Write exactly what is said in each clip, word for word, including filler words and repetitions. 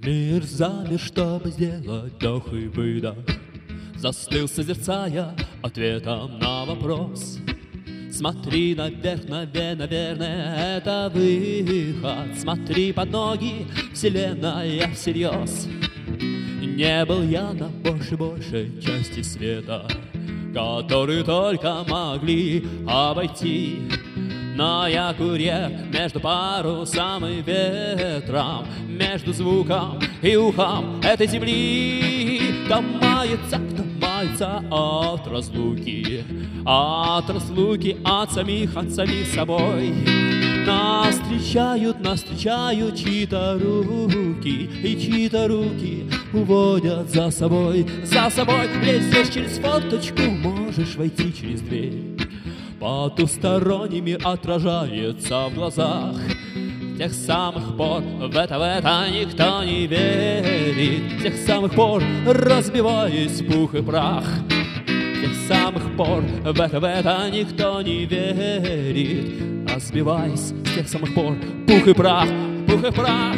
Мир замер, чтобы сделать вдох и выдох. Застыл, созерцая ответом на вопрос. Смотри наверх, наверное, наверное, это выход. Смотри под ноги, вселенная всерьез. Не был я на большей-большей части света, которые только могли обойти. Но я курьер между парусом и ветром, между звуком и ухом этой земли. Кто мается, кто мается от разлуки, от разлуки, от самих, от самих собой. Нас встречают, нас встречают чьи-то руки, и чьи-то руки уводят за собой, за собой. Лезешь через форточку, можешь войти через дверь. Потусторонний мир отражается в глазах. С тех самых пор в это, в это никто не верит. С тех самых пор разбиваясь в пух и прах. С тех самых пор в это, в это никто не верит. Разбиваясь с тех самых пор пух и прах, пух и прах.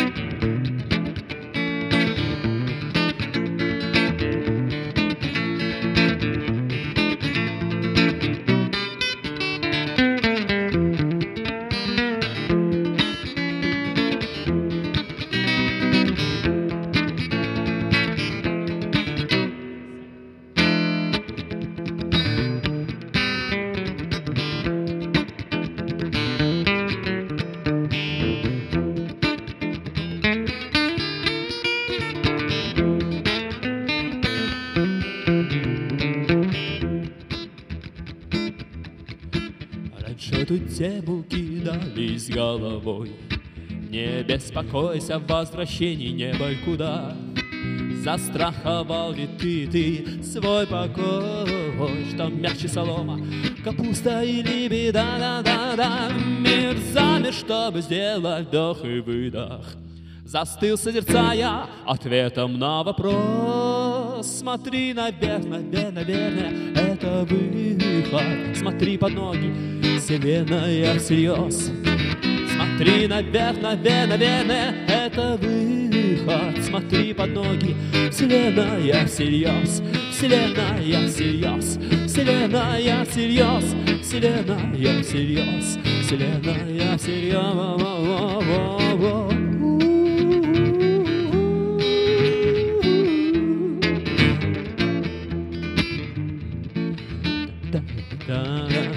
Эту тему кидались головой. Не беспокойся, в возвращении не боль куда. Застраховал ли ты, ты свой покой, что мягче солома, капуста или беда, да, да, да. Мир замер, чтобы сделать вдох и выдох. Застыл, созерцая ответом на вопрос. Смотри наверх, наверное, наверное, это выход. Смотри под ноги, вселенная всерьез. Смотри наверх, наверное, наверное, это выход. Смотри под ноги, вселенная всерьез. Вселенная всерьез, вселенная всерьез, вселенная всерьез, вселенная всерьез. Da, da, da.